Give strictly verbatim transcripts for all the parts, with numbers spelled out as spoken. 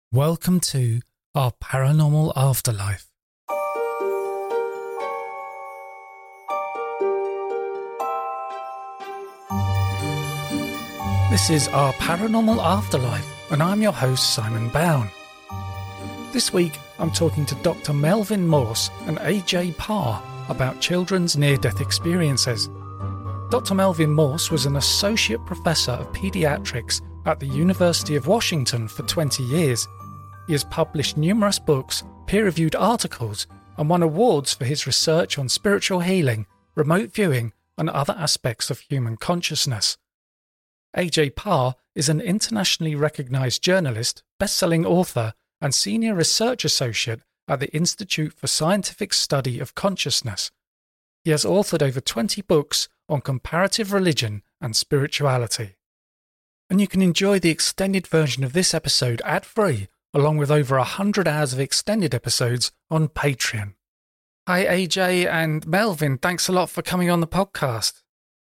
Welcome to our paranormal afterlife. This is our paranormal afterlife, and I'm your host, Simon Bown. This week, I'm talking to Doctor Melvin Morse and A J Parr about children's near-death experiences. Doctor Melvin Morse was an associate professor of pediatrics at the University of Washington for twenty years. He has published numerous books, peer-reviewed articles, and won awards for his research on spiritual healing, remote viewing, and other aspects of human consciousness. A J Parr is an internationally recognized journalist, best-selling author, and senior research associate at the Institute for Scientific Study of Consciousness. He has authored over twenty books on comparative religion and spirituality. And you can enjoy the extended version of this episode ad-free, along with over one hundred hours of extended episodes on Patreon. Hi, A J and Melvin. Thanks a lot for coming on the podcast.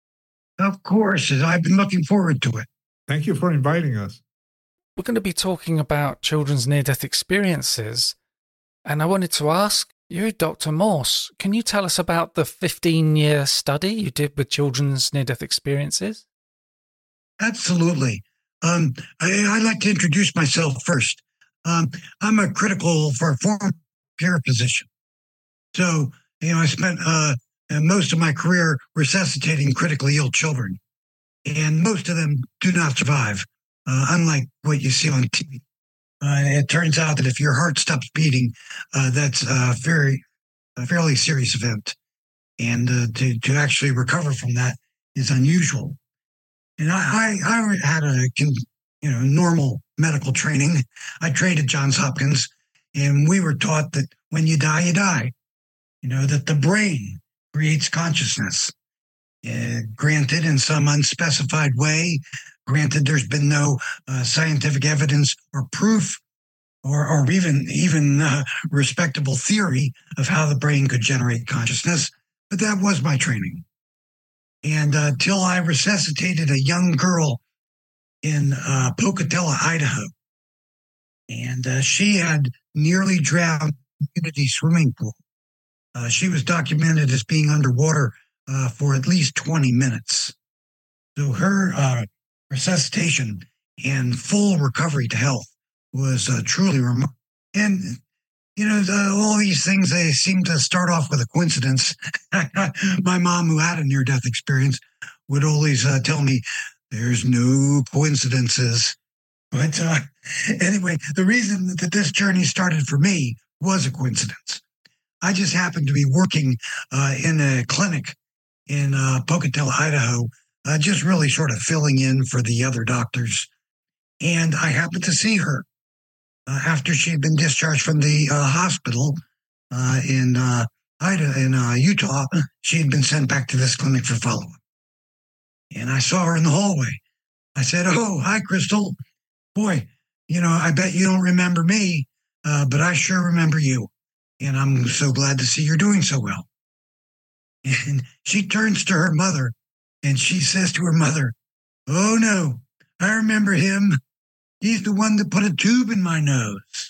Of course. I've been looking forward to it. Thank you for inviting us. We're going to be talking about children's near-death experiences, and I wanted to ask you, Doctor Morse, can you tell us about the fifteen-year study you did with children's near-death experiences? Absolutely. Um, I, I'd like to introduce myself first. Um, I'm a critical for a former care physician. So, you know, I spent uh, most of my career resuscitating critically ill children, and most of them do not survive, uh, unlike what you see on T V. Uh, it turns out that if your heart stops beating, uh, that's a very, a fairly serious event. And uh, to, to actually recover from that is unusual. And I, I, I had a you know normal medical training. I trained at Johns Hopkins, and we were taught that when you die, you die. You know, that the brain creates consciousness. Uh, granted, in some unspecified way, granted, there's been no uh, scientific evidence or proof or, or even, even uh, respectable theory of how the brain could generate consciousness, but that was my training. And uh, till I resuscitated a young girl in uh, Pocatello, Idaho. And uh, she had nearly drowned in a community swimming pool. Uh, she was documented as being underwater uh, for at least twenty minutes. So her uh, resuscitation and full recovery to health was uh, truly remarkable. And, you know, the, all these things, they seem to start off with a coincidence. My mom, who had a near-death experience, would always uh, tell me, there's no coincidences. But uh, anyway, the reason that this journey started for me was a coincidence. I just happened to be working uh, in a clinic in uh, Pocatello, Idaho, uh, just really sort of filling in for the other doctors. And I happened to see her uh, after she had been discharged from the uh, hospital uh, in uh, Idaho, in uh, Utah. She had been sent back to this clinic for follow-up. And I saw her in the hallway. I said, "Oh, hi, Crystal. Boy, you know, I bet you don't remember me, uh, but I sure remember you. And I'm so glad to see you're doing so well." And she turns to her mother, and she says to her mother, "Oh, no, I remember him. He's the one that put a tube in my nose."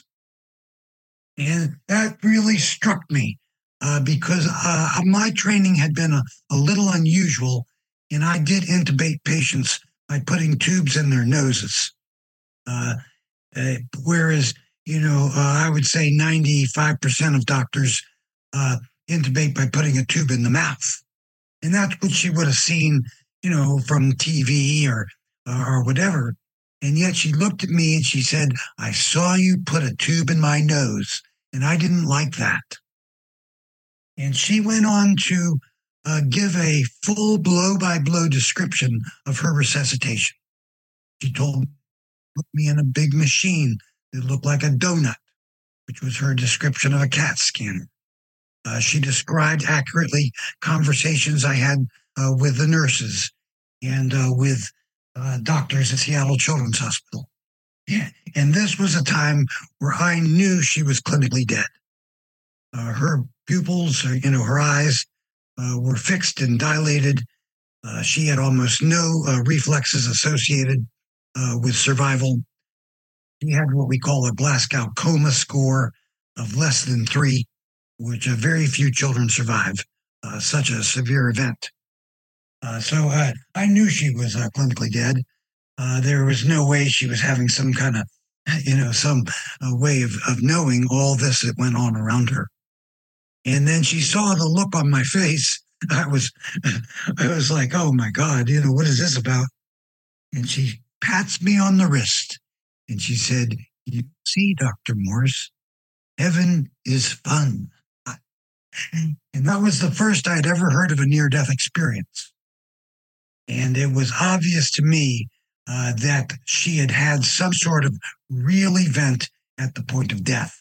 And that really struck me uh, because uh, my training had been a, a little unusual. And I did intubate patients by putting tubes in their noses. Uh, uh, whereas, you know, uh, I would say ninety-five percent of doctors uh, intubate by putting a tube in the mouth. And that's what she would have seen, you know, from T V or, uh, or whatever. And yet she looked at me and she said, "I saw you put a tube in my nose, and I didn't like that." And she went on to Uh, give a full blow-by-blow description of her resuscitation. She told me, put me in a big machine that looked like a donut, which was her description of a CAT scanner. Uh, she described accurately conversations I had uh, with the nurses and uh, with uh, doctors at Seattle Children's Hospital. Yeah. And this was a time where I knew she was clinically dead. Uh, her pupils, you know, her eyes, Uh, were fixed and dilated. Uh, she had almost no uh, reflexes associated uh, with survival. She had what we call a Glasgow coma score of less than three, which uh, very few children survive uh, such a severe event. Uh, so uh, I knew she was uh, clinically dead. Uh, there was no way she was having some kind of, you know, some uh, way of, of knowing all this that went on around her. And then she saw the look on my face. I was, I was like, oh my God, you know, what is this about? And she pats me on the wrist and she said, you see, Doctor Morse, heaven is fun. And that was the first I'd ever heard of a near-death experience. And it was obvious to me uh, that she had had some sort of real event at the point of death.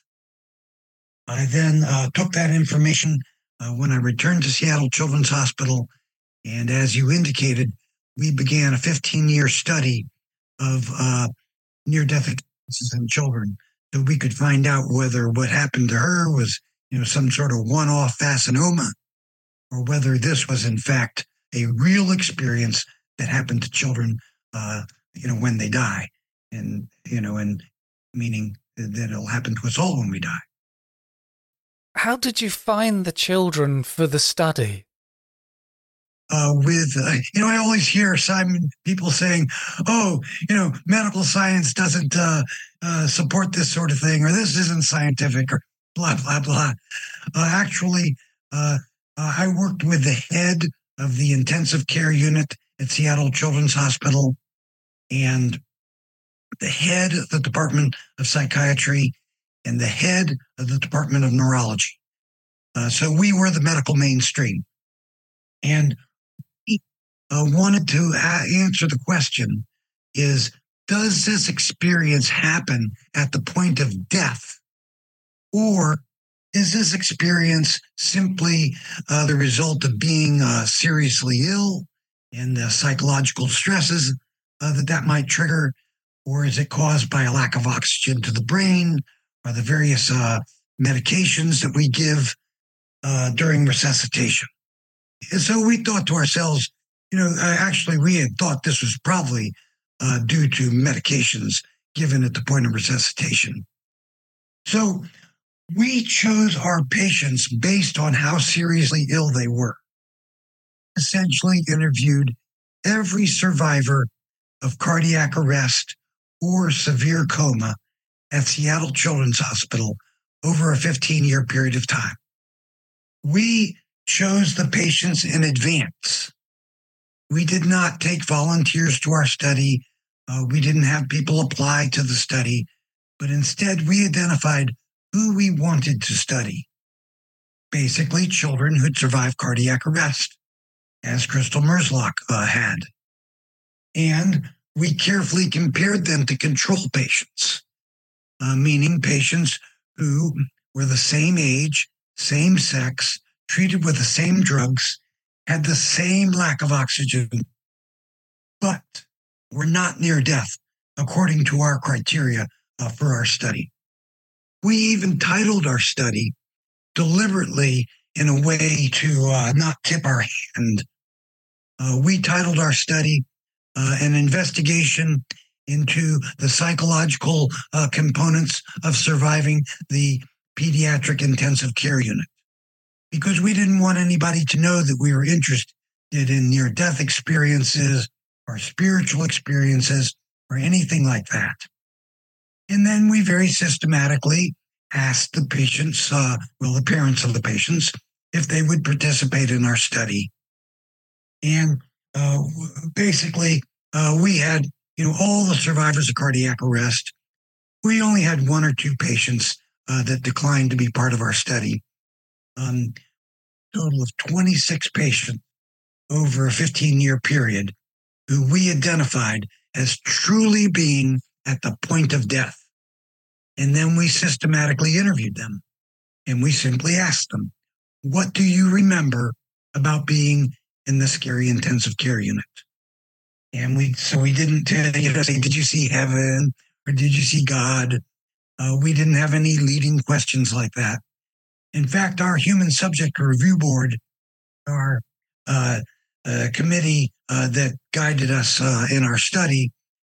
I then uh, took that information uh, when I returned to Seattle Children's Hospital. And as you indicated, we began a fifteen-year study of uh, near-death experiences in children so we could find out whether what happened to her was, you know, some sort of one-off fascinoma or whether this was, in fact, a real experience that happened to children, uh, you know, when they die. And, you know, and meaning that it'll happen to us all when we die. How did you find the children for the study? Uh, with, uh, you know, I always hear Simon people saying, oh, you know, medical science doesn't uh, uh, support this sort of thing, or this isn't scientific, or blah, blah, blah. Uh, actually, uh, uh, I worked with the head of the intensive care unit at Seattle Children's Hospital and the head of the Department of Psychiatry and the head of the Department of Neurology. Uh, so we were the medical mainstream. And we uh, wanted to a- answer the question is, does this experience happen at the point of death? Or is this experience simply uh, the result of being uh, seriously ill and the psychological stresses uh, that that might trigger? Or is it caused by a lack of oxygen to the brain or the various uh, medications that we give uh, during resuscitation? And so we thought to ourselves, you know, uh, actually we had thought this was probably uh, due to medications given at the point of resuscitation. So we chose our patients based on how seriously ill they were. Essentially interviewed every survivor of cardiac arrest or severe coma at Seattle Children's Hospital over a fifteen-year period of time. We chose the patients in advance. We did not take volunteers to our study. Uh, we didn't have people apply to the study, but instead we identified who we wanted to study. Basically, children who'd survived cardiac arrest, as Crystal Merzlock uh, had. And we carefully compared them to control patients, uh, meaning patients who were the same age, same sex, treated with the same drugs, had the same lack of oxygen, but were not near death, according to our criteria uh, for our study. We even titled our study deliberately in a way to uh, not tip our hand. Uh, we titled our study uh, an investigation into the psychological uh, components of surviving the pediatric intensive care unit, because we didn't want anybody to know that we were interested in near-death experiences or spiritual experiences or anything like that. And then we very systematically asked the patients, uh, well, the parents of the patients, if they would participate in our study. And uh, basically, uh, we had, you know, all the survivors of cardiac arrest. We only had one or two patients uh, that declined to be part of our study. Um, total of twenty-six patients over a fifteen-year period who we identified as truly being at the point of death. And then we systematically interviewed them. And we simply asked them, what do you remember about being in the scary intensive care unit? And we, so we didn't you know, say, did you see heaven or did you see God? Uh, we didn't have any leading questions like that. In fact, our human subject review board, our uh, uh, committee uh, that guided us uh, in our study,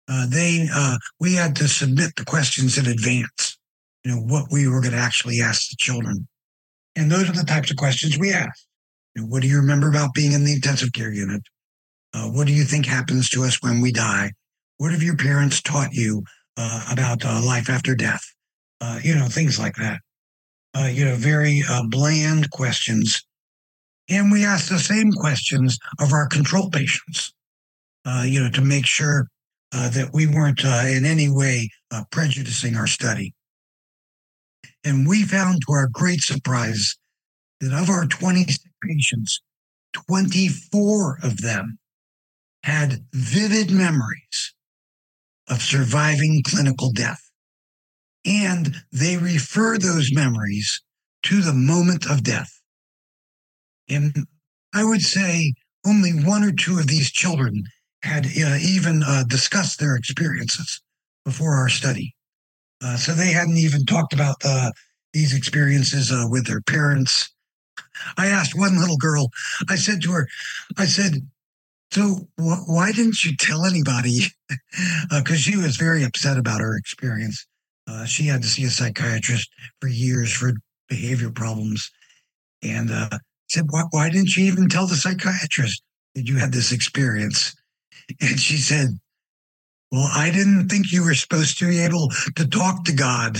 Uh, they uh, we had to submit the questions in advance. You know what we were going to actually ask the children, and those are the types of questions we asked. You know, what do you remember about being in the intensive care unit? Uh, what do you think happens to us when we die? What have your parents taught you uh, about uh, life after death? Uh, you know, things like that. Uh, you know, very uh, bland questions. And we asked the same questions of our control patients, uh, you know, to make sure uh, that we weren't uh, in any way uh, prejudicing our study. And we found, to our great surprise, that of our twenty-six patients, twenty-four of them had vivid memories of surviving clinical death. And they refer those memories to the moment of death. And I would say only one or two of these children had uh, even uh, discussed their experiences before our study. Uh, so they hadn't even talked about uh, these experiences uh, with their parents. I asked one little girl, I said to her, I said, so wh- why didn't you tell anybody? Because uh, she was very upset about her experience. Uh, she had to see a psychiatrist for years for behavior problems. And uh, said, why, why didn't you even tell the psychiatrist that you had this experience? And she said, well, I didn't think you were supposed to be able to talk to God.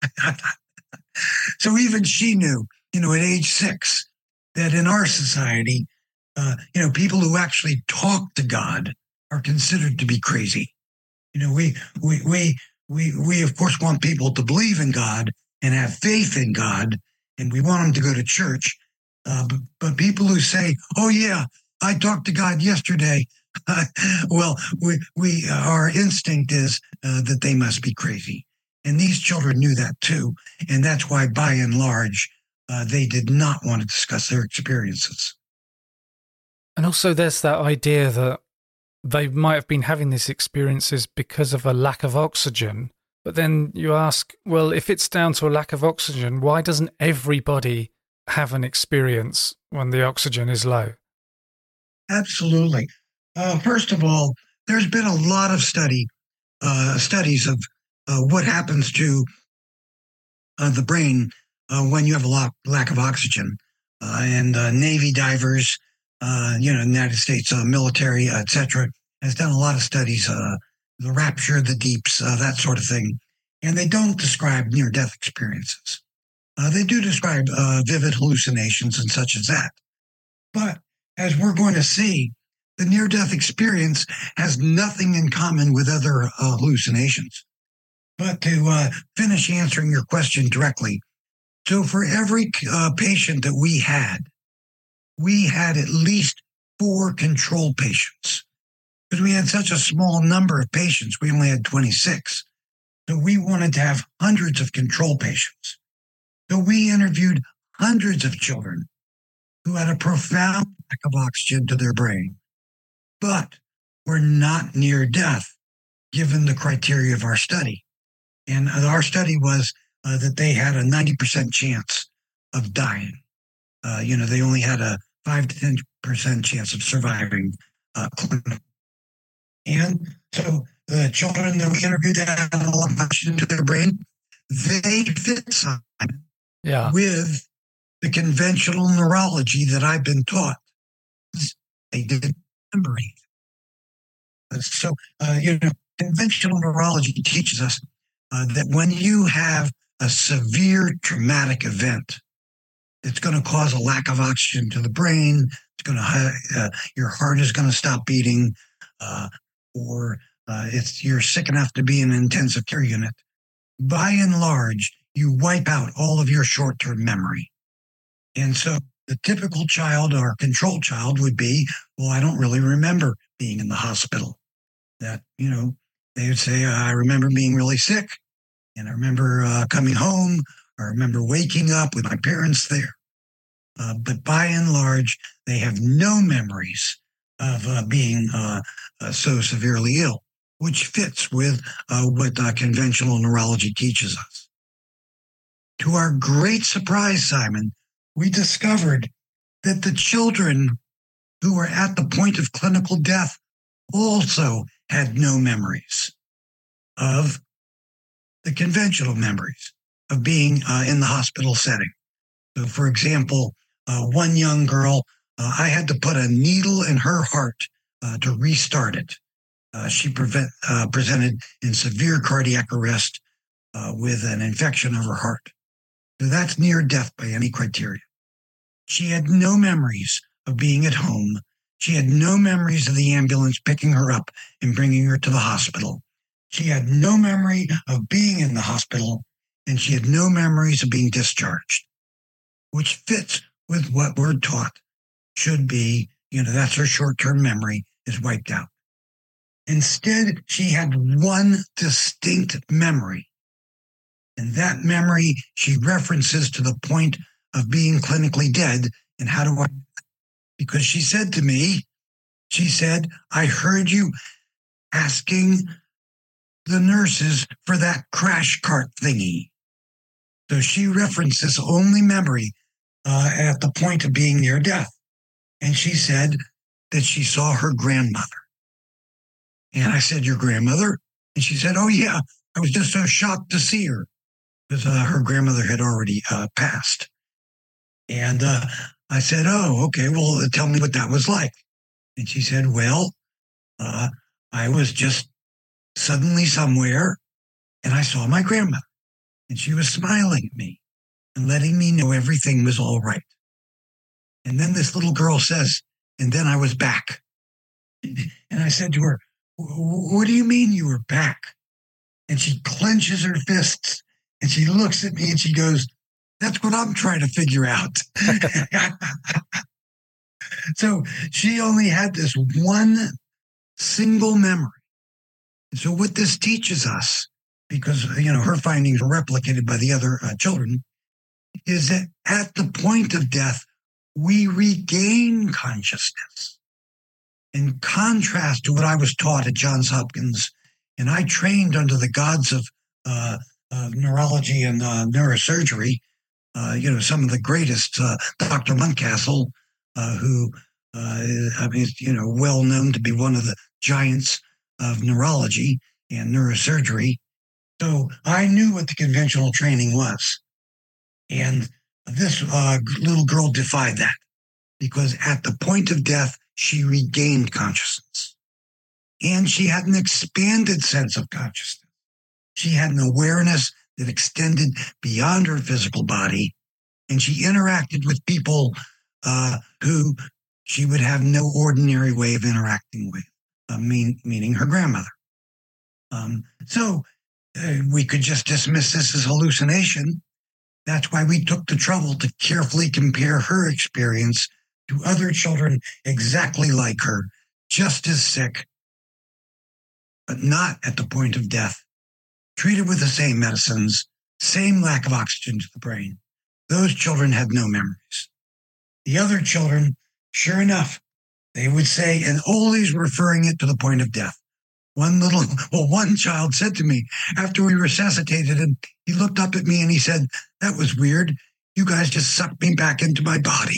So even she knew, you know, at age six, that in our society, uh, you know, people who actually talk to God are considered to be crazy. You know, we, we, we, we, we of course want people to believe in God and have faith in God, and we want them to go to church. Uh, but, but people who say, oh yeah, I talked to God yesterday. well, we, we, uh, our instinct is uh, that they must be crazy. And these children knew that too. And that's why, by and large, uh, they did not want to discuss their experiences. And also there's that idea that they might have been having these experiences because of a lack of oxygen. But then you ask, well, if it's down to a lack of oxygen, why doesn't everybody have an experience when the oxygen is low? Absolutely. Uh, first of all, there's been a lot of study, uh, studies of uh, what happens to uh, the brain uh, when you have a lot, lack of oxygen. Uh, and uh, Navy divers, uh, you know, United States uh, military, et cetera, has done a lot of studies, uh, the rapture, the deeps, uh, that sort of thing. And they don't describe near-death experiences. Uh, they do describe uh, vivid hallucinations and such as that. But as we're going to see, the near-death experience has nothing in common with other uh, hallucinations. But to uh, finish answering your question directly, so for every uh, patient that we had, we had at least four control patients. Because we had such a small number of patients, we only had twenty-six. So we wanted to have hundreds of control patients. So we interviewed hundreds of children who had a profound lack of oxygen to their brain, but were not near death, given the criteria of our study. And our study was uh, that they had a ninety percent chance of dying. Uh, you know, they only had a five to ten percent chance of surviving uh, clinical. And so the children that we interviewed that had a lot of oxygen to their brain, they fit Simon yeah. with the conventional neurology that I've been taught. They didn't remember anything. So, uh, you know, conventional neurology teaches us uh, that when you have a severe traumatic event, it's going to cause a lack of oxygen to the brain. It's going to, uh, your heart is going to stop beating, uh, or uh, it's you're sick enough to be in an intensive care unit. By and large, you wipe out all of your short-term memory. And so the typical child or control child would be, well, I don't really remember being in the hospital. That, you know, they would say, I remember being really sick, and I remember uh, coming home, I remember waking up with my parents there. Uh, but by and large, they have no memories of uh, being uh, uh, so severely ill, which fits with uh, what uh, conventional neurology teaches us. To our great surprise, Simon, we discovered that the children who were at the point of clinical death also had no memories of the conventional memories of being uh, in the hospital setting. So, for example, uh, one young girl, uh, I had to put a needle in her heart uh, to restart it. Uh, she prevent, uh, presented in severe cardiac arrest uh, with an infection of her heart. So that's near death by any criteria. She had no memories of being at home. She had no memories of the ambulance picking her up and bringing her to the hospital. She had no memory of being in the hospital, and she had no memories of being discharged, which fits with what we're taught should be, you know, that's her short-term memory is wiped out. Instead, she had one distinct memory, and that memory she references to the point of being clinically dead. And how do I? Because she said to me, she said, I heard you asking the nurses for that crash cart thingy. So she referenced this only memory uh, at the point of being near death. And she said that she saw her grandmother. And I said, your grandmother? And she said, oh, yeah, I was just so shocked to see her because uh, her grandmother had already uh, passed. And uh, I said, oh, okay, well, tell me what that was like. And she said, well, uh, I was just suddenly somewhere and I saw my grandmother and she was smiling at me and letting me know everything was all right. And then this little girl says, and then I was back. And I said to her, what do you mean you were back? And she clenches her fists and she looks at me and she goes, that's what I'm trying to figure out. So she only had this one single memory. And so what this teaches us, because, you know, her findings are replicated by the other uh, children, is that at the point of death, we regain consciousness. In contrast to what I was taught at Johns Hopkins, and I trained under the gods of uh, uh, neurology and uh, neurosurgery, uh, you know, some of the greatest, uh, Doctor Muncastle, uh, who uh, I mean, you know, well known to be one of the giants of neurology and neurosurgery. So I knew what the conventional training was. And this uh, little girl defied that because at the point of death, she regained consciousness. And she had an expanded sense of consciousness. She had an awareness that extended beyond her physical body. And she interacted with people uh, who she would have no ordinary way of interacting with, uh, mean, meaning her grandmother. Um, so uh, we could just dismiss this as hallucination. That's why we took the trouble to carefully compare her experience to other children exactly like her, just as sick, but not at the point of death, treated with the same medicines, same lack of oxygen to the brain. Those children had no memories. The other children, sure enough, they would say, and always referring it to the point of death. One little, well, one child said to me after we resuscitated him, he looked up at me and he said, that was weird. You guys just sucked me back into my body.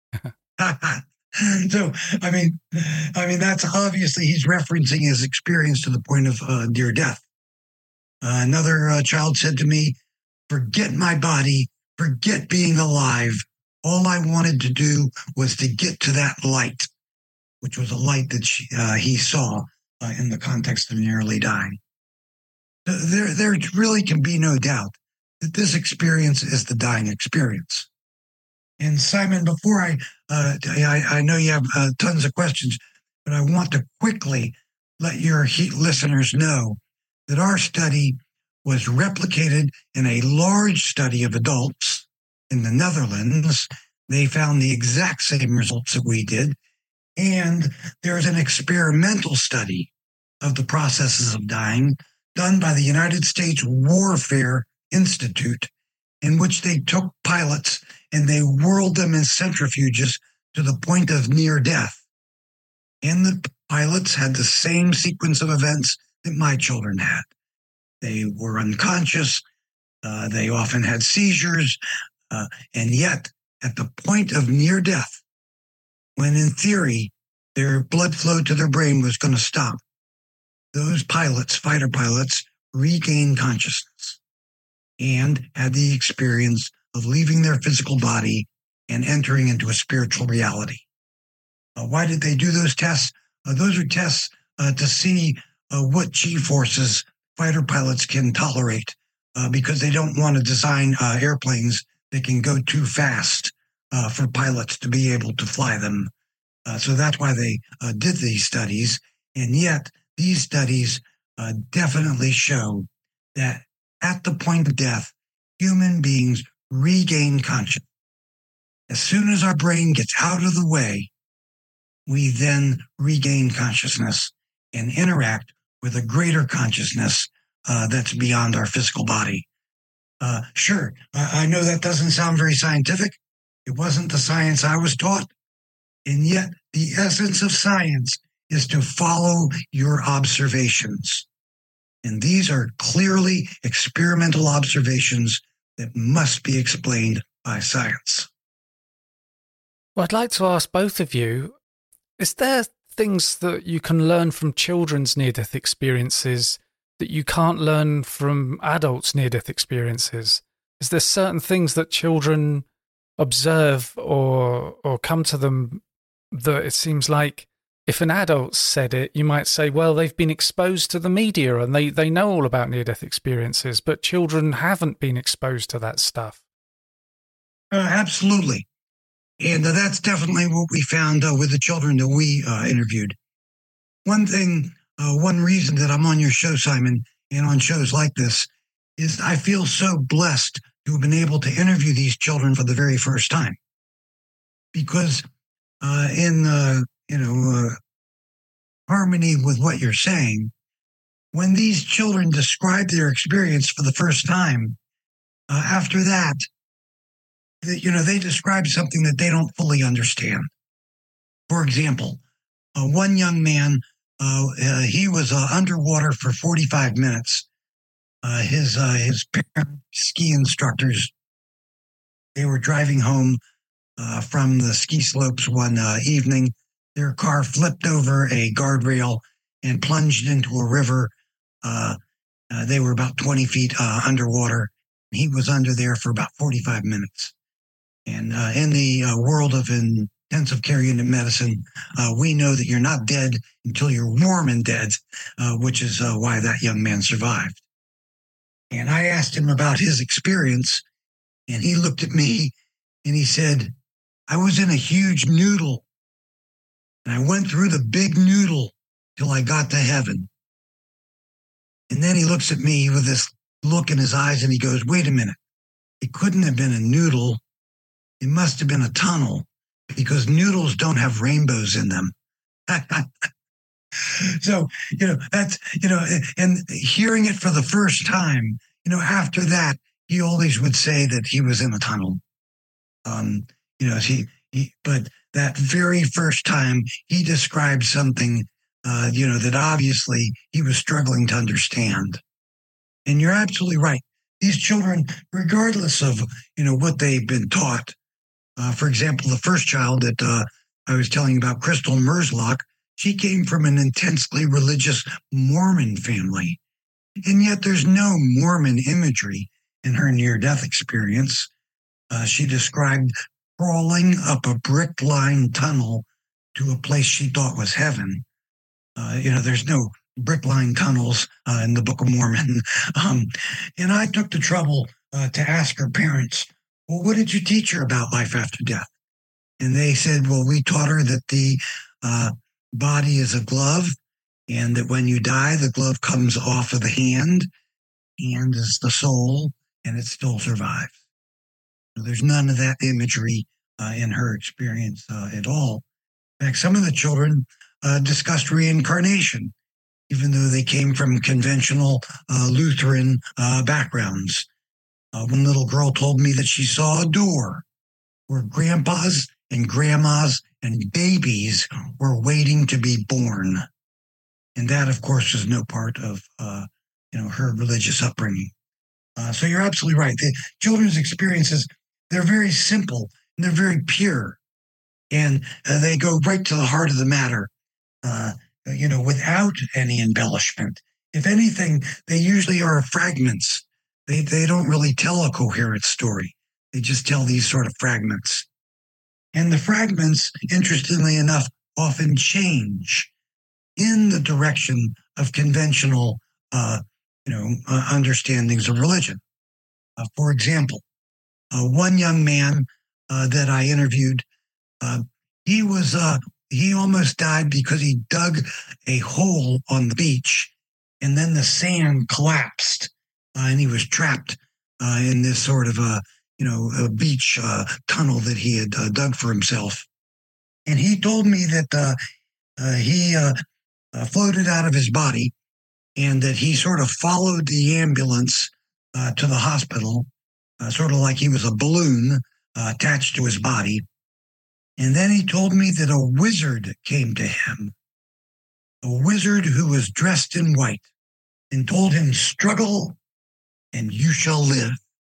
So, I mean, I mean, that's obviously he's referencing his experience to the point of uh, near death. Uh, another uh, child said to me, forget my body, forget being alive. All I wanted to do was to get to that light, which was a light that she, uh, he saw uh, in the context of nearly dying. There, there really can be no doubt that this experience is the dying experience. And Simon, before I, uh, I, I know you have uh, tons of questions, but I want to quickly let your he- listeners know that our study was replicated in a large study of adults in the Netherlands. They found the exact same results that we did. And there's an experimental study of the processes of dying done by the United States Warfare Institute, in which they took pilots and they whirled them in centrifuges to the point of near death. And the pilots had the same sequence of events that my children had. They were unconscious. Uh, they often had seizures. Uh, and yet, at the point of near death, when in theory, their blood flow to their brain was going to stop, those pilots, fighter pilots, regained consciousness and had the experience of leaving their physical body and entering into a spiritual reality. Uh, why did they do those tests? Uh, those are tests uh, to see uh, what G-forces fighter pilots can tolerate uh, because they don't want to design uh, airplanes that can go too fast uh, for pilots to be able to fly them. Uh, so that's why they uh, did these studies. And yet these studies uh, definitely show that at the point of death, human beings regain consciousness. As soon as our brain gets out of the way, we then regain consciousness and interact with a greater consciousness uh, that's beyond our physical body. Uh, sure, I, I know that doesn't sound very scientific. It wasn't the science I was taught. And yet the essence of science is to follow your observations. And these are clearly experimental observations that must be explained by science. Well, I'd like to ask both of you, is there things that you can learn from children's near-death experiences that you can't learn from adults' near-death experiences? Is there certain things that children observe or or come to them that it seems like if an adult said it, you might say, well, they've been exposed to the media and they, they know all about near-death experiences, but children haven't been exposed to that stuff? Uh, absolutely. And uh, that's definitely what we found uh, with the children that we uh, interviewed. One thing, uh, one reason that I'm on your show, Simon, and on shows like this, is I feel so blessed to have been able to interview these children for the very first time. Because uh, in, uh, you know, uh, harmony with what you're saying, when these children describe their experience for the first time, uh, after that, you know, they describe something that they don't fully understand. For example, uh, one young man, uh, uh, he was uh, underwater for forty-five minutes. Uh, his uh, his parents, ski instructors, they were driving home uh, from the ski slopes one uh, evening. Their car flipped over a guardrail and plunged into a river. Uh, uh, they were about twenty feet uh, underwater. He was under there for about forty-five minutes. And uh, in the uh, world of intensive care unit medicine, uh, we know that you're not dead until you're warm and dead, uh, which is uh, why that young man survived. And I asked him about his experience, and he looked at me and he said, I was in a huge noodle, and I went through the big noodle till I got to heaven. And then he looks at me with this look in his eyes and he goes, wait a minute, it couldn't have been a noodle. It must have been a tunnel because noodles don't have rainbows in them. So, you know, that's, you know, and hearing it for the first time, you know, after that, he always would say that he was in a tunnel. Um, you know, he, he, but that very first time he described something, uh, you know, that obviously he was struggling to understand. And you're absolutely right. These children, regardless of, you know, what they've been taught, Uh, for example, the first child that uh, I was telling you about, Crystal Merzlock, she came from an intensely religious Mormon family. And yet there's no Mormon imagery in her near-death experience. Uh, she described crawling up a brick-lined tunnel to a place she thought was heaven. Uh, you know, there's no brick-lined tunnels uh, in the Book of Mormon. Um, and I took the trouble uh, to ask her parents, well, what did you teach her about life after death? And they said, well, we taught her that the uh, body is a glove and that when you die, the glove comes off of the hand. Hand is the soul and it still survives. So there's none of that imagery uh, in her experience uh, at all. In fact, some of the children uh, discussed reincarnation, even though they came from conventional uh, Lutheran uh, backgrounds. Uh, one little girl told me that she saw a door where grandpas and grandmas and babies were waiting to be born. And that, of course, was no part of, uh, you know, her religious upbringing. Uh, so you're absolutely right. The children's experiences, they're very simple and they're very pure. And uh, they go right to the heart of the matter. Uh, you know, without any embellishment. If anything, they usually are fragments. They, they don't really tell a coherent story. They just tell these sort of fragments. And the fragments, interestingly enough, often change in the direction of conventional, uh, you know, uh, understandings of religion. Uh, for example, uh, one young man uh, that I interviewed, uh, he was uh, he almost died because he dug a hole on the beach, and then the sand collapsed, uh, and he was trapped uh, in this sort of a you know a beach uh, tunnel that he had uh, dug for himself. And he told me that uh, uh, he uh, uh, floated out of his body, and that he sort of followed the ambulance uh, to the hospital, uh, sort of like he was a balloon uh, attached to his body. And then he told me that a wizard came to him, a wizard who was dressed in white, and told him, "Struggle, and you shall live."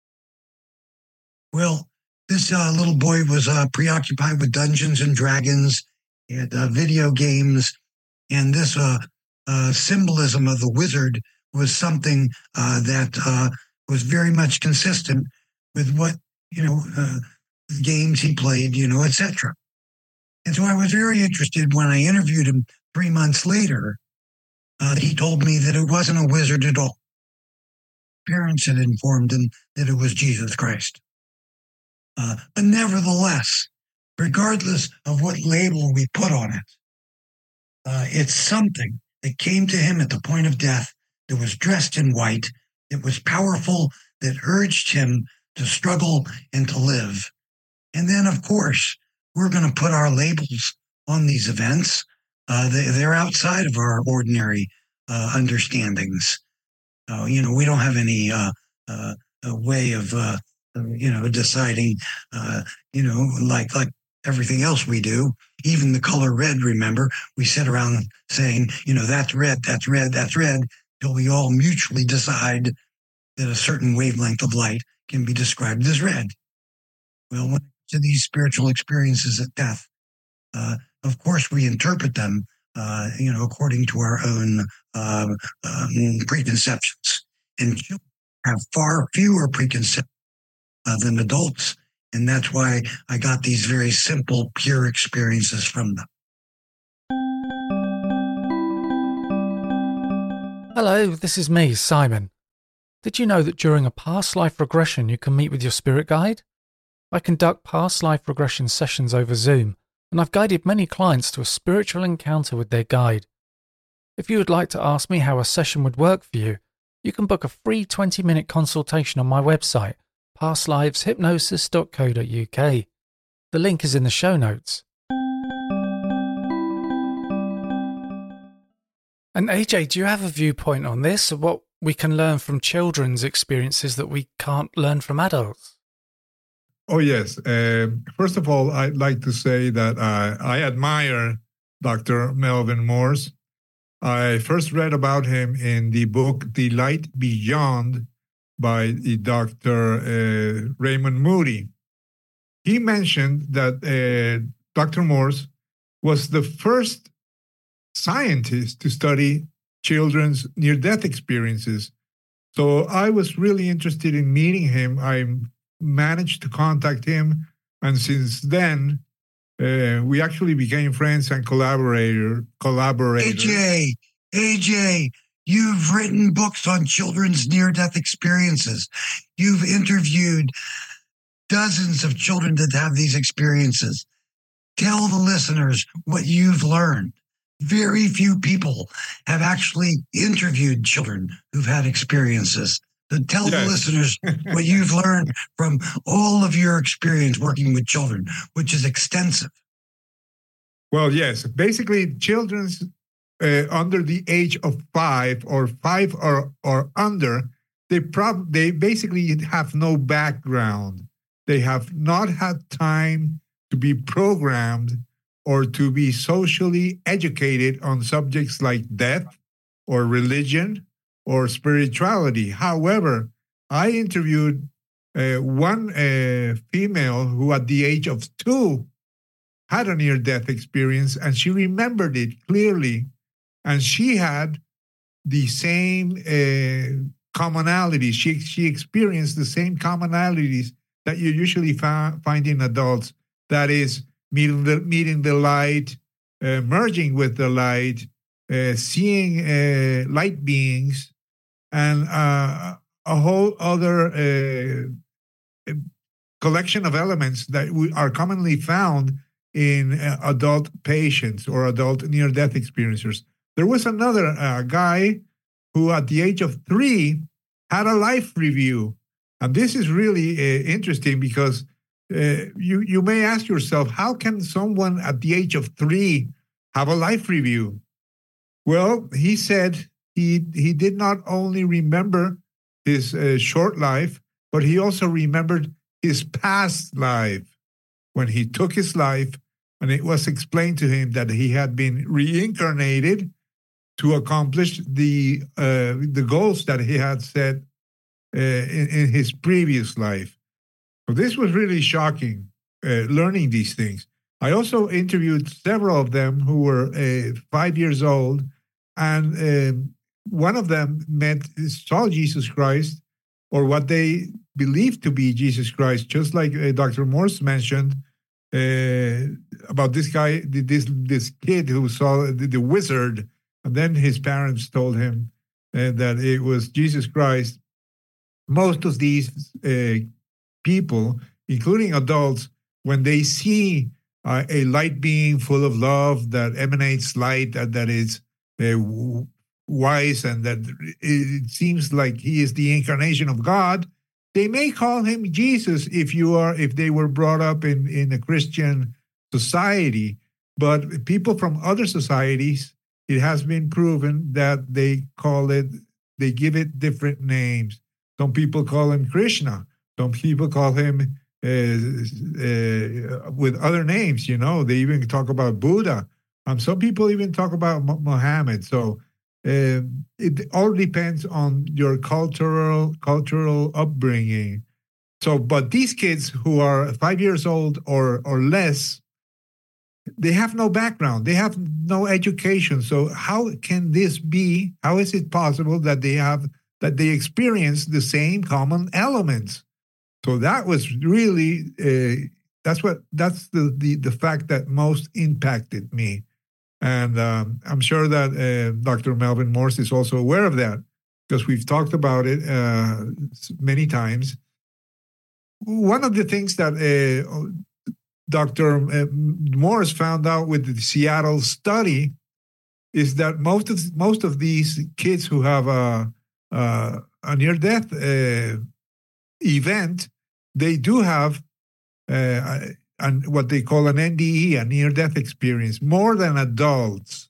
Well, this uh, little boy was uh, preoccupied with Dungeons and Dragons and uh, video games, and this uh, uh, symbolism of the wizard was something uh, that uh, was very much consistent with what, you know, uh, games he played, you know, et cetera. And so I was very interested when I interviewed him three months later. Uh, he told me that it wasn't a wizard at all. Parents had informed him that it was Jesus Christ. Uh, but nevertheless, regardless of what label we put on it, uh, it's something that came to him at the point of death, that was dressed in white, that was powerful, that urged him to struggle and to live. And then, of course, we're going to put our labels on these events. Uh, they, they're outside of our ordinary uh, understandings. Uh, you know, we don't have any uh, uh, a way of, uh, you know, deciding, uh, you know, like like everything else we do. Even the color red, remember, we sit around saying, you know, that's red, that's red, that's red, till we all mutually decide that a certain wavelength of light can be described as red. Well, when to these spiritual experiences at death, uh, of course, we interpret them, uh, you know, according to our own uh, um, preconceptions. And children have far fewer preconceptions uh, than adults. And that's why I got these very simple, pure experiences from them. Hello, this is me, Simon. Did you know that during a past life regression you can meet with your spirit guide? I conduct past life regression sessions over Zoom, and I've guided many clients to a spiritual encounter with their guide. If you would like to ask me how a session would work for you, you can book a free twenty-minute consultation on my website, past lives hypnosis dot co dot uk. The link is in the show notes. And A J, do you have a viewpoint on this, of what we can learn from children's experiences that we can't learn from adults? Oh, yes. Uh, first of all, I'd like to say that uh, I admire Doctor Melvin Morse. I first read about him in the book The Light Beyond by the Doctor Uh, Raymond Moody. He mentioned that uh, Doctor Morse was the first scientist to study children's near-death experiences. So I was really interested in meeting him. I managed to contact him, and since then, uh, we actually became friends and collaborator collaborators. A J, A J, you've written books on children's near-death experiences. You've interviewed dozens of children that have these experiences. Tell the listeners what you've learned. Very few people have actually interviewed children who've had experiences. So tell yes. the listeners what you've learned from all of your experience working with children, which is extensive. Well, yes. Basically, children's uh, under the age of five or five or, or under, they prob- they basically have no background. They have not had time to be programmed or to be socially educated on subjects like death or religion or spirituality. However, I interviewed uh, one uh, female who at the age of two had a near-death experience, and she remembered it clearly. and she had the same uh, commonalities. She she experienced the same commonalities that you usually fa- find in adults. That is, meeting the meeting the light, uh, merging with the light, uh, seeing uh, light beings, and uh, a whole other uh, collection of elements that we are commonly found in uh, adult patients or adult near-death experiencers. There was another uh, guy who, at the age of three, had a life review. And this is really uh, interesting because uh, you, you may ask yourself, how can someone at the age of three have a life review? Well, he said he, he did not only remember his uh, short life, but he also remembered his past life when he took his life, and it was explained to him that he had been reincarnated to accomplish the uh, the goals that he had set uh, in, in his previous life. So this was really shocking, uh, learning these things. I also interviewed several of them who were uh, five years old, and uh, one of them met saw Jesus Christ, or what they believed to be Jesus Christ, just like uh, Doctor Morse mentioned uh, about this guy, this this kid who saw the, the wizard. And then his parents told him uh, that it was Jesus Christ. Most of these uh, people, including adults, when they see uh, a light being full of love that emanates light, and that is uh, wise, and that it seems like he is the incarnation of God, they may call him Jesus if you are if they were brought up in, in a Christian society. But people from other societies, it has been proven that they call it, they give it different names. Some people call him Krishna. Some people call him uh, uh, with other names, you know. They even talk about Buddha. Um, some people even talk about Muhammad. So uh, it all depends on your cultural cultural upbringing. So, but these kids who are five years old or or less, they have no background. They have no education. So how can this be? How is it possible that they have that they experience the same common elements? So that was really uh, that's what that's the, the the fact that most impacted me, and um, I'm sure that uh, Doctor Melvin Morse is also aware of that because we've talked about it uh, many times. One of the things that uh, Doctor Morse found out with the Seattle study is that most of most of these kids who have a, a, a near-death uh, event, they do have uh, an, what they call an N D E, a near-death experience, more than adults.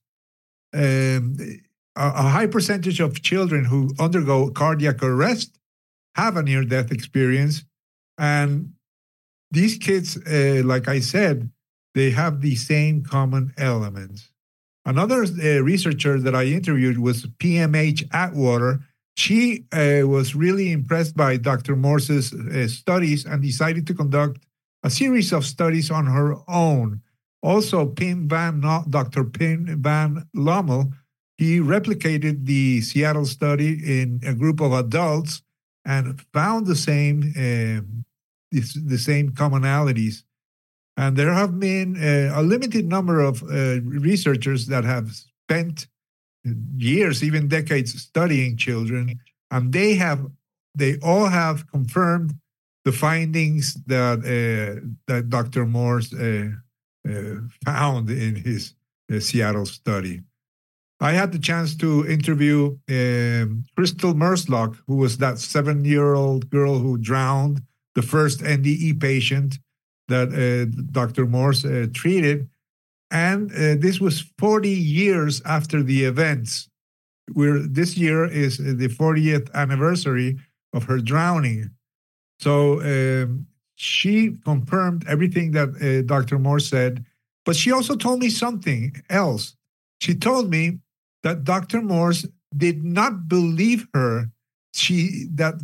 Um, a, a high percentage of children who undergo cardiac arrest have a near-death experience, and these kids, uh, like I said, they have the same common elements. Another uh, researcher that I interviewed was P M H Atwater. She uh, was really impressed by Doctor Morse's uh, studies and decided to conduct a series of studies on her own. Also, Pim Van, Doctor Pim Van Lommel, he replicated the Seattle study in a group of adults and found the same uh, the same commonalities. And there have been uh, a limited number of uh, researchers that have spent years, even decades, studying children, and they have they all have confirmed the findings that uh, that Doctor Morse uh, uh, found in his uh, Seattle study. I had the chance to interview um, Crystal Merslock, who was that seven-year-old girl who drowned, the first N D E patient that uh, Doctor Morse uh, treated. And uh, this was forty years after the events. We're, this year is the fortieth anniversary of her drowning. So um, she confirmed everything that uh, Doctor Morse said, but she also told me something else. She told me that Doctor Morse did not believe her. She that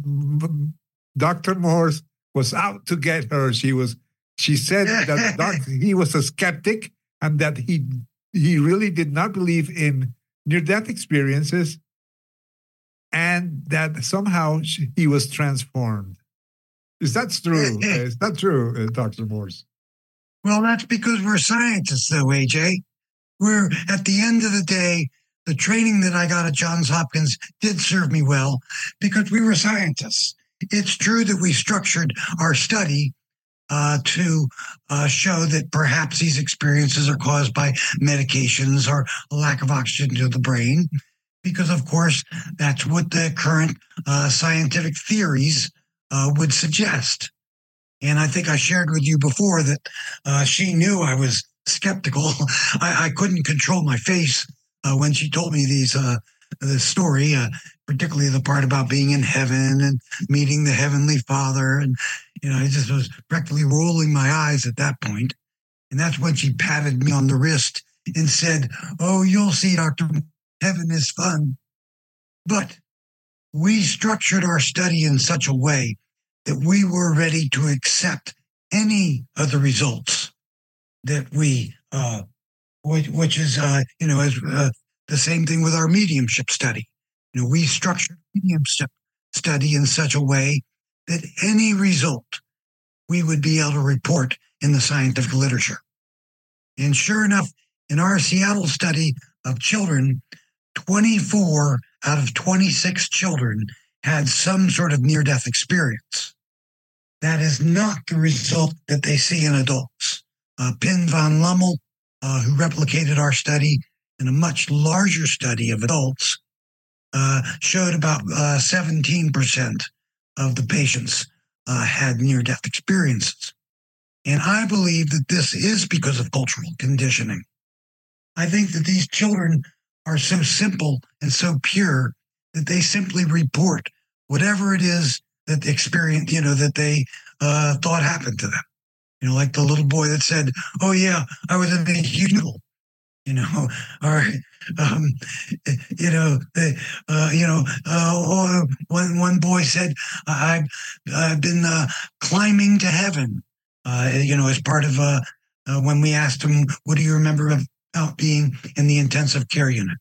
Doctor Morse was out to get her. She was. She said that doc, he was a skeptic and that he he really did not believe in near-death experiences and that somehow she, he was transformed. Is that true? Is that true, uh, Doctor Morse? Well, that's because we're scientists, though, A J. We're, at the end of the day, the training that I got at Johns Hopkins did serve me well because we were scientists. It's true that we structured our study uh, to uh, show that perhaps these experiences are caused by medications or a lack of oxygen to the brain, because, of course, that's what the current uh, scientific theories uh, would suggest. And I think I shared with you before that uh, she knew I was skeptical. I, I couldn't control my face uh, when she told me these uh, this story, uh, particularly the part about being in heaven and meeting the Heavenly Father. And, you know, I just was practically rolling my eyes at that point. And that's when she patted me on the wrist and said, "Oh, you'll see, Doctor Heaven is fun." But we structured our study in such a way that we were ready to accept any of the results that we, uh, which, which is, uh, you know, as uh, the same thing with our mediumship study. You know, we structured mediumship study in such a way that any result we would be able to report in the scientific literature. And sure enough, in our Seattle study of children, twenty-four out of twenty-six children had some sort of near-death experience. That is not the result that they see in adults. Uh, Pim van Lommel, uh, who replicated our study in a much larger study of adults, uh, showed about uh, seventeen percent of the patients uh, had near-death experiences. And I believe that this is because of cultural conditioning. I think that these children are so simple and so pure that they simply report whatever it is that they experience, you know, that they uh, thought happened to them. You know, like the little boy that said, "Oh yeah, I was in a huge noodle," you know, or, um, you know, they, uh, you know, uh, or one, one boy said, I've, I've been uh, climbing to heaven, uh, you know, as part of, uh, uh, when we asked him, what do you remember about being in the intensive care unit?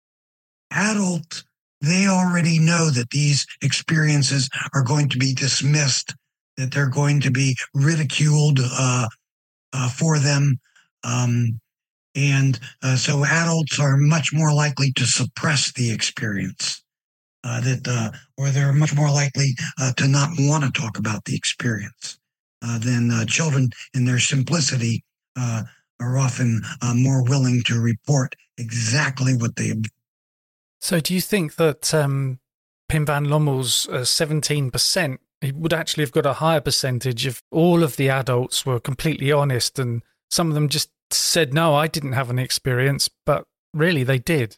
Adults, they already know that these experiences are going to be dismissed, that they're going to be ridiculed uh, uh, for them. Um, and uh, so adults are much more likely to suppress the experience, uh, that, uh, or they're much more likely uh, to not want to talk about the experience uh, than uh, children in their simplicity uh, are often uh, more willing to report exactly what they. So do you think that um, Pim van Lommel's uh, seventeen percent, he would actually have got a higher percentage if all of the adults were completely honest and some of them just said, no, I didn't have an experience, but really they did?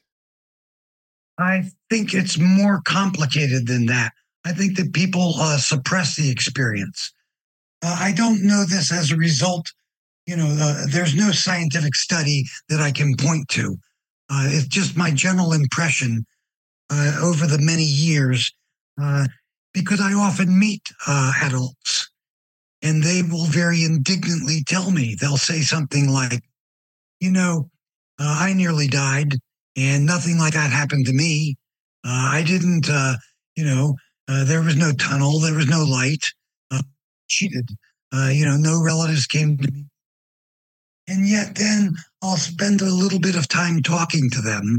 I think it's more complicated than that. I think that people uh, suppress the experience. Uh, I don't know this as a result. You know, uh, there's no scientific study that I can point to. Uh, it's just my general impression uh, over the many years, uh, because I often meet uh, adults and they will very indignantly tell me, they'll say something like, you know, uh, I nearly died and nothing like that happened to me. Uh, I didn't, uh, you know, uh, there was no tunnel, there was no light, uh, cheated, uh, you know, no relatives came to me. And yet then I'll spend a little bit of time talking to them,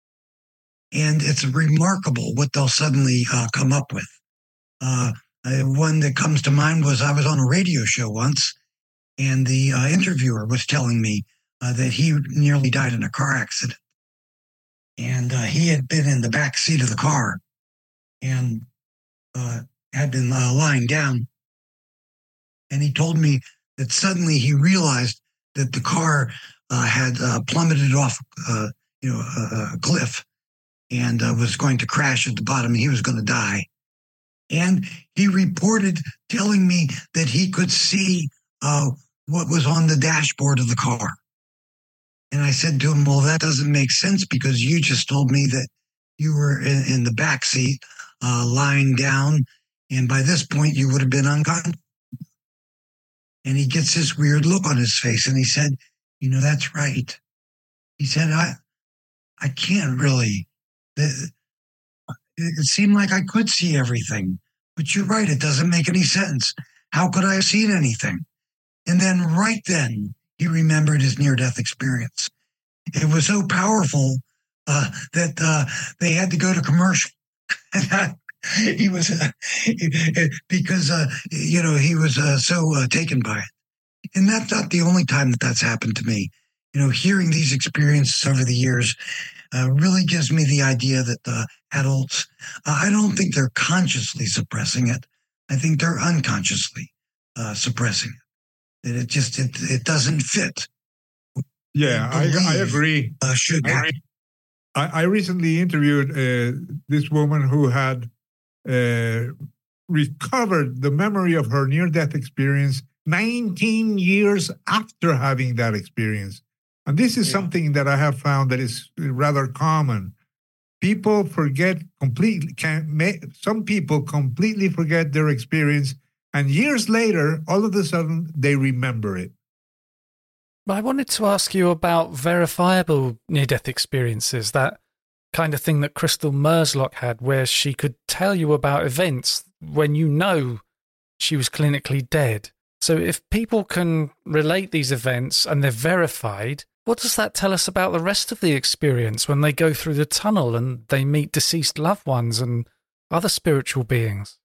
and it's remarkable what they'll suddenly uh, come up with. Uh, one that comes to mind was I was on a radio show once, and the uh, interviewer was telling me uh, that he nearly died in a car accident. And uh, he had been in the back seat of the car and uh, had been uh, lying down. And he told me that suddenly he realized that the car uh, had uh, plummeted off, uh, you know, a, a cliff and uh, was going to crash at the bottom. And he was going to die. And he reported telling me that he could see uh, what was on the dashboard of the car. And I said to him, well, that doesn't make sense because you just told me that you were in, in the back seat uh, lying down. And by this point, you would have been unconscious. And he gets this weird look on his face. And he said, you know, that's right. He said, I, I can't really. It, it seemed like I could see everything, but you're right. It doesn't make any sense. How could I have seen anything? And then right then, he remembered his near-death experience. It was so powerful uh, that uh, they had to go to commercial. he was uh, because uh, you know he was uh, so uh, taken by it, and that's not the only time that that's happened to me. You know, hearing these experiences over the years uh, really gives me the idea that uh, adults, uh, I don't think they're consciously suppressing it. I think they're unconsciously uh, suppressing it. That it just it it doesn't fit. Yeah, I, I agree. Uh, should I, I, I recently interviewed uh, this woman who had uh, recovered the memory of her near-death experience nineteen years after having that experience. And this is yeah. something that I have found that is rather common. People forget completely, can may, some people completely forget their experience, and years later, all of a sudden, they remember it. I wanted to ask you about verifiable near-death experiences, that kind of thing that Crystal Merslock had, where she could tell you about events when you know she was clinically dead. So if people can relate these events and they're verified, what does that tell us about the rest of the experience when they go through the tunnel and they meet deceased loved ones and other spiritual beings?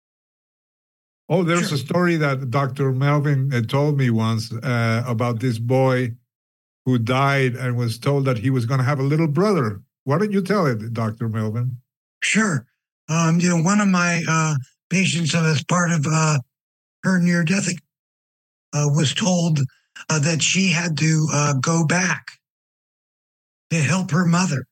Oh, there's sure. a story that Doctor Melvin uh, told me once uh, about this boy who died and was told that he was going to have a little brother. Why don't you tell it, Doctor Melvin? Sure. Um, you know, one of my uh, patients, uh, as part of uh, her near-death, uh, was told uh, that she had to uh, go back to help her mother.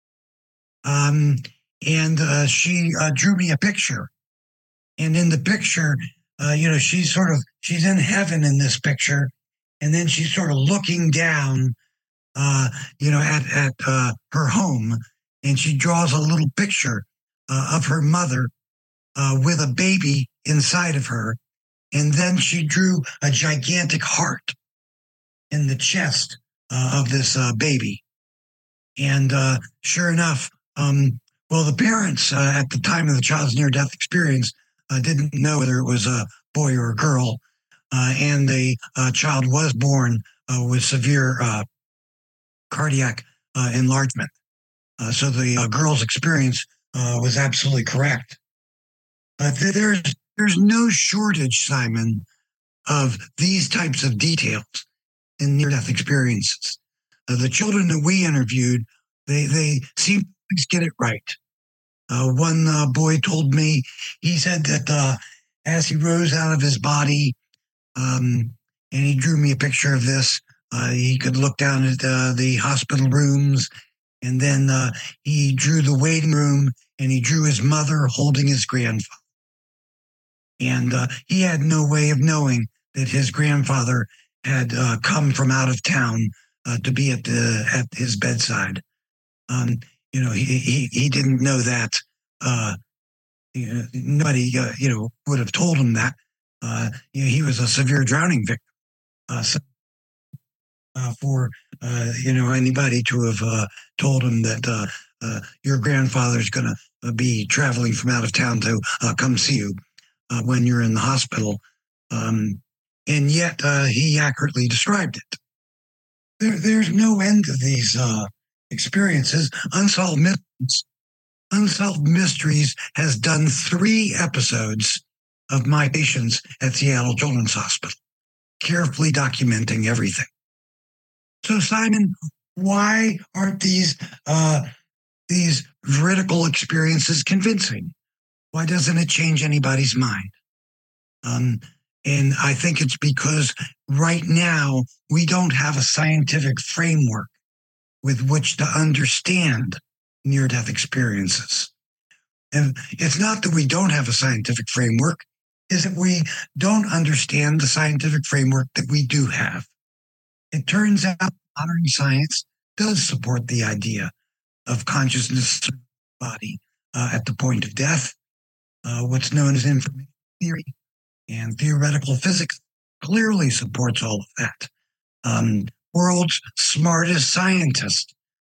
Um, and uh, she uh, drew me a picture. And in the picture, uh, you know, she's sort of, she's in heaven in this picture. And then she's sort of looking down, uh, you know, at, at uh, her home. And she draws a little picture uh, of her mother uh, with a baby inside of her. And then she drew a gigantic heart in the chest uh, of this uh, baby. And uh, sure enough, um, well, the parents uh, at the time of the child's near-death experience Uh, didn't know whether it was a boy or a girl, uh, and the uh, child was born uh, with severe uh, cardiac uh, enlargement. Uh, so the uh, girl's experience uh, was absolutely correct. But th- there's there's no shortage, Simon, of these types of details in near-death experiences. Uh, the children that we interviewed, they they seem to get it right. Uh, one uh, boy told me, he said that uh, as he rose out of his body, um, and he drew me a picture of this, uh, he could look down at uh, the hospital rooms, and then uh, he drew the waiting room, and he drew his mother holding his grandfather. And uh, he had no way of knowing that his grandfather had uh, come from out of town uh, to be at the at his bedside. Um, You know, he he he didn't know that. Uh, you know, nobody, uh, you know, would have told him that. Uh, you know, he was a severe drowning victim. Uh, so, uh, for uh, you know anybody to have uh, told him that uh, uh, your grandfather's going to uh, be traveling from out of town to uh, come see you uh, when you're in the hospital, um, and yet uh, he accurately described it. There, there's no end to these. Uh, experiences. Unsolved Mysteries. Unsolved Mysteries has done three episodes of my patients at Seattle Children's Hospital, carefully documenting everything. So, Simon, why aren't these uh, these veridical experiences convincing? Why doesn't it change anybody's mind? Um, and I think it's because right now we don't have a scientific framework with which to understand near-death experiences. And it's not that we don't have a scientific framework, it's that we don't understand the scientific framework that we do have. It turns out modern science does support the idea of consciousness of the body uh, at the point of death. Uh, what's known as information theory and theoretical physics clearly supports all of that. Um, world's smartest scientists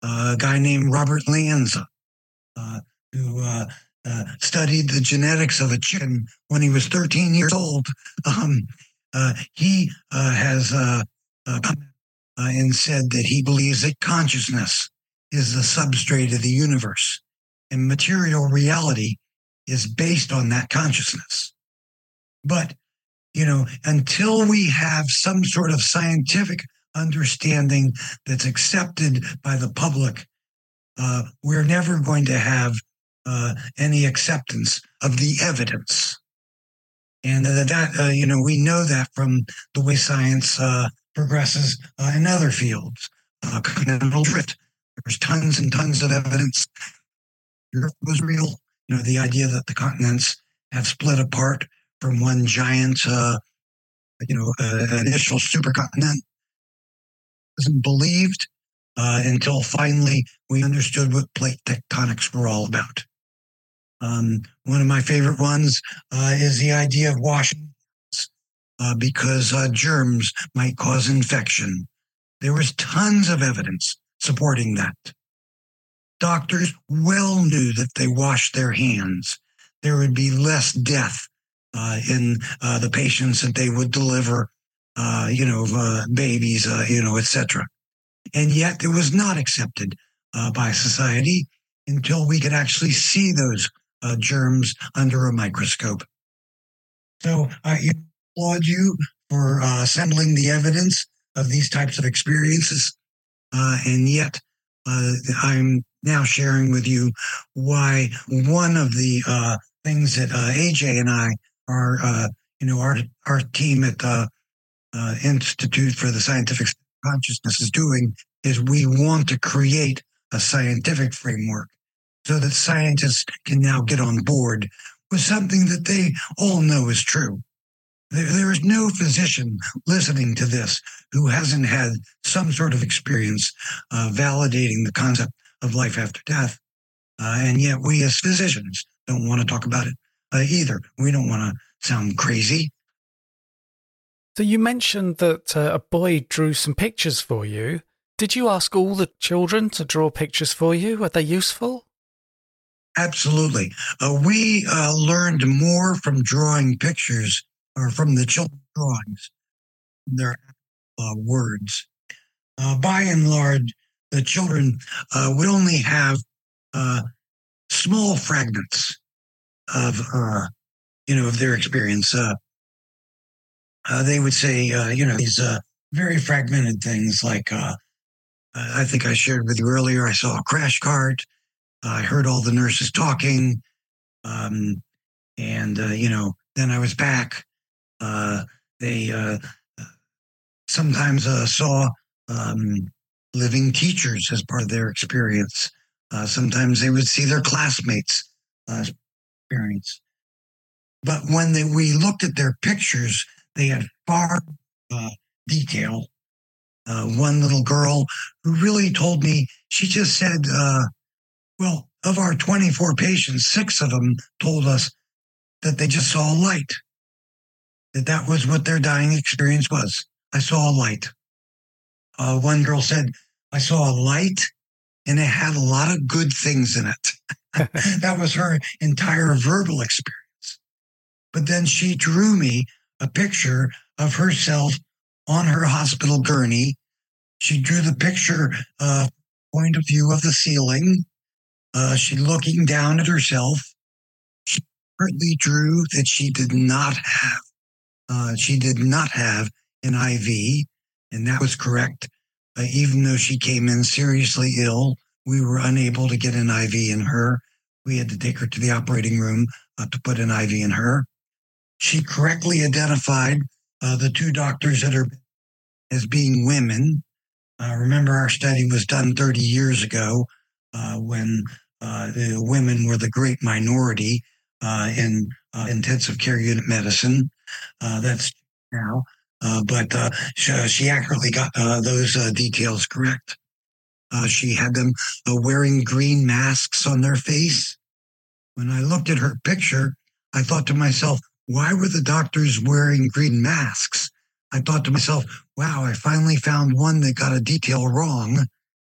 uh, a guy named Robert Lanza, uh, who uh, uh, studied the genetics of a chicken when he was thirteen years old. Um, uh, he uh, has uh, uh, come uh, and said that he believes that consciousness is the substrate of the universe, and material reality is based on that consciousness. But, you know, until we have some sort of scientific understanding that's accepted by the public, uh, we're never going to have uh, any acceptance of the evidence. And uh, that, uh, you know, we know that from the way science uh, progresses uh, in other fields. Uh, continental drift, there's tons and tons of evidence. Europe was real. You know, the idea that the continents have split apart from one giant, uh, you know, uh, initial supercontinent wasn't believed uh, until finally we understood what plate tectonics were all about. Um, one of my favorite ones uh, is the idea of washing uh, because uh, germs might cause infection. There was tons of evidence supporting that. Doctors well knew that if they washed their hands, there would be less death uh, in uh, the patients that they would deliver, uh, you know, uh, babies, uh, you know, et cetera. And yet it was not accepted uh, by society until we could actually see those uh, germs under a microscope. So I applaud you for uh, assembling the evidence of these types of experiences. Uh, and yet uh, I'm now sharing with you why one of the uh, things that uh, A J and I are, uh, you know, our our team at the uh, Institute for the Scientific Consciousness is doing is we want to create a scientific framework so that scientists can now get on board with something that they all know is true. There, there is no physician listening to this who hasn't had some sort of experience uh, validating the concept of life after death. Uh, and yet we as physicians don't want to talk about it uh, either. We don't want to sound crazy. So you mentioned that uh, a boy drew some pictures for you. Did you ask all the children to draw pictures for you? Are they useful? Absolutely. Uh, we uh, learned more from drawing pictures or from the children's drawings, their uh, words. Uh, by and large, the children uh, would only have uh, small fragments of, uh, you know, of their experience. Uh, uh, they would say, uh, you know, these uh, very fragmented things like, uh, I think I shared with you earlier, I saw a crash cart. I heard all the nurses talking. Um, and, uh, you know, then I was back. Uh, they uh, sometimes uh, saw um, living teachers as part of their experience. Uh, sometimes they would see their classmates' uh, experience. But when they, we looked at their pictures, they had far uh, detail. Uh, one little girl who really told me, she just said, uh, well, of our twenty-four patients, six of them told us that they just saw a light, that that was what their dying experience was. I saw a light. Uh, one girl said, I saw a light and it had a lot of good things in it. That was her entire verbal experience. But then she drew me a picture of herself on her hospital gurney. She drew the picture, uh, point of view of the ceiling. Uh, she looking down at herself. She partly drew that she did not have, uh, she did not have an I V, and that was correct. Uh, even though she came in seriously ill, we were unable to get an I V in her. We had to take her to the operating room uh, to put an I V in her. She correctly identified uh, the two doctors that are as being women. Uh, remember, our study was done thirty years ago uh, when uh, the women were the great minority uh, in uh, intensive care unit medicine. Uh, that's now. Uh, but uh, she, she accurately got uh, those uh, details correct. Uh, she had them uh, wearing green masks on their face. When I looked at her picture, I thought to myself, why were the doctors wearing green masks? I thought to myself, wow, I finally found one that got a detail wrong.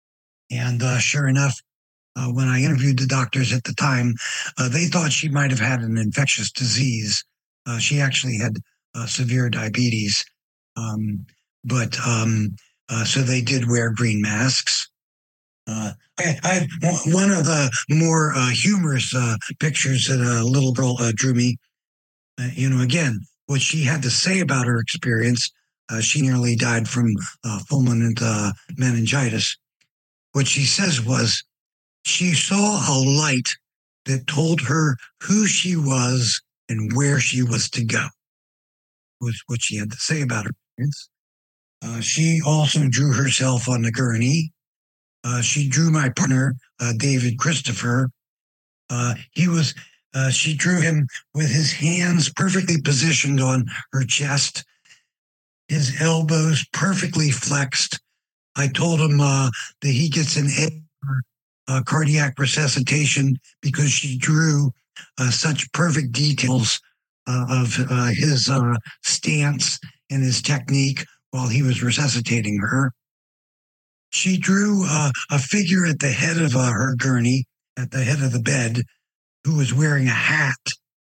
And uh, sure enough, uh, when I interviewed the doctors at the time, uh, they thought she might have had an infectious disease. Uh, she actually had uh, severe diabetes. Um, but um, uh, so they did wear green masks. Uh, I, I one of the more uh, humorous uh, pictures that a little girl uh, drew me. Uh, you know, again, what she had to say about her experience. Uh, she nearly died from uh, fulminant uh, meningitis. What she says was she saw a light that told her who she was and where she was to go. Was what she had to say about her experience. Uh, she also drew herself on the gurney. Uh, she drew my partner, uh, David Christopher. Uh, he was. Uh, she drew him with his hands perfectly positioned on her chest, his elbows perfectly flexed. I told him uh, that he gets an A for uh, cardiac resuscitation because she drew uh, such perfect details uh, of uh, his uh, stance and his technique while he was resuscitating her. She drew uh, a figure at the head of uh, her gurney, at the head of the bed, who was wearing a hat.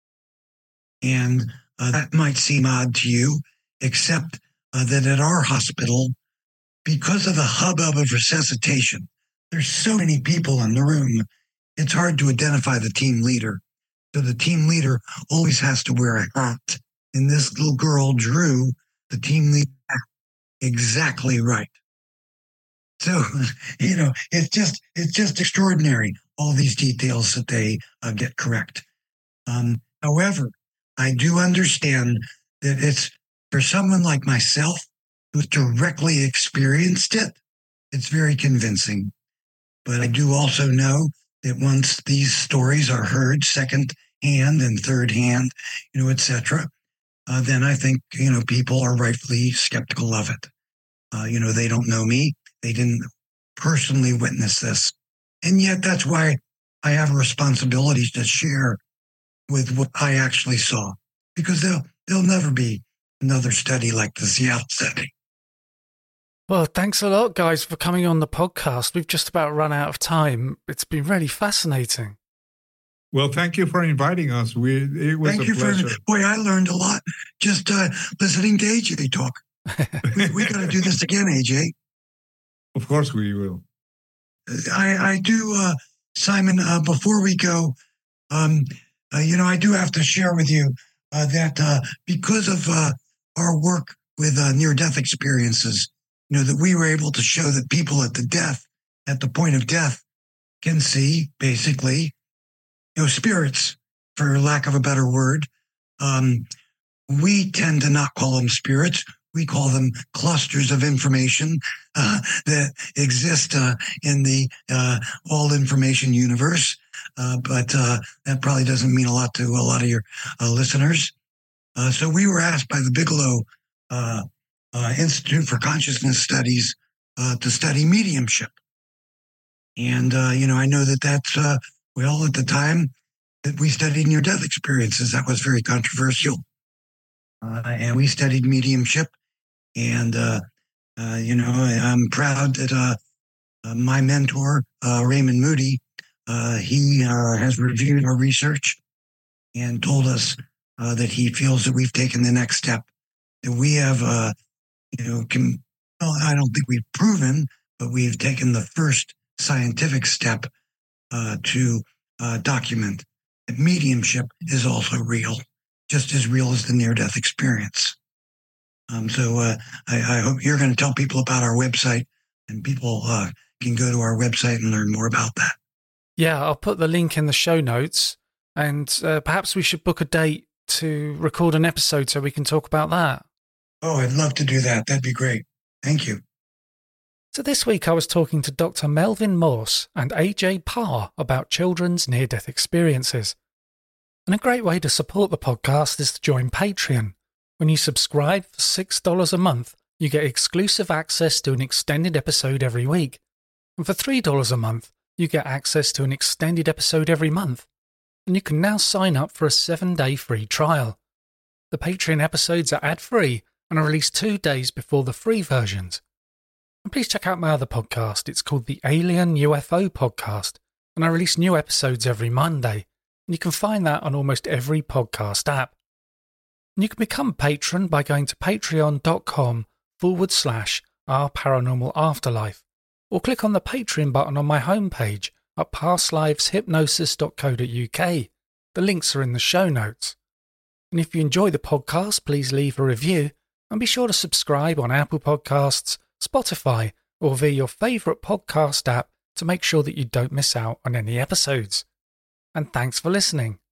And uh, that might seem odd to you, except uh, that at our hospital, because of the hubbub of resuscitation, there's so many people in the room, it's hard to identify the team leader. So the team leader always has to wear a hat. And this little girl drew the team leader hat exactly right. So, you know, it's just it's just extraordinary, all these details that they uh, get correct. Um, however, I do understand that it's for someone like myself who's directly experienced it, it's very convincing. But I do also know that once these stories are heard second hand and third hand, you know, et cetera, uh, then I think, you know, people are rightfully skeptical of it. Uh, you know, they don't know me. They didn't personally witness this. And yet that's why I have a responsibility to share with what I actually saw, because there'll, there'll never be another study like the Seattle study. Well, thanks a lot, guys, for coming on the podcast. We've just about run out of time. It's been really fascinating. Well, thank you for inviting us. We It was thank a you pleasure. For, boy, I learned a lot just uh, listening to A J talk. we we got to do this again, A J. Of course we will. I, I do, uh, Simon, uh, before we go, um, uh, you know, I do have to share with you uh, that uh, because of uh, our work with uh, near-death experiences, you know, that we were able to show that people at the death, at the point of death, can see, basically, you know, spirits, for lack of a better word. Um, we tend to not call them spirits. We call them clusters of information uh, that exist uh, in the uh, all information universe. Uh, but uh, that probably doesn't mean a lot to a lot of your uh, listeners. Uh, so we were asked by the Bigelow uh, uh, Institute for Consciousness Studies uh, to study mediumship. And, uh, you know, I know that that's, uh, well, at the time that we studied near-death experiences, that was very controversial. Uh, and we studied mediumship. And, uh, uh, you know, I'm proud that uh, uh, my mentor, uh, Raymond Moody, uh, he uh, has reviewed our research and told us uh, that he feels that we've taken the next step, that we have, uh, you know, can, well, I don't think we've proven, but we've taken the first scientific step uh, to uh, document that mediumship is also real, just as real as the near-death experience. Um, so uh, I, I hope you're going to tell people about our website, and people uh, can go to our website and learn more about that. Yeah, I'll put the link in the show notes, and uh, perhaps we should book a date to record an episode so we can talk about that. Oh, I'd love to do that. That'd be great. Thank you. So this week I was talking to Doctor Melvin Morse and A J Parr about children's near-death experiences. And a great way to support the podcast is to join Patreon. When you subscribe for six dollars a month, you get exclusive access to an extended episode every week. And for three dollars a month, you get access to an extended episode every month. And you can now sign up for a seven-day free trial. The Patreon episodes are ad-free and are released two days before the free versions. And please check out my other podcast. It's called the Alien U F O Podcast, and I release new episodes every Monday, and you can find that on almost every podcast app. And you can become a patron by going to patreon.com forward slash our paranormal afterlife, or click on the Patreon button on my homepage at pastliveshypnosis dot co dot uk. The links are in the show notes. And if you enjoy the podcast, please leave a review and be sure to subscribe on Apple Podcasts, Spotify, or via your favourite podcast app to make sure that you don't miss out on any episodes. And thanks for listening.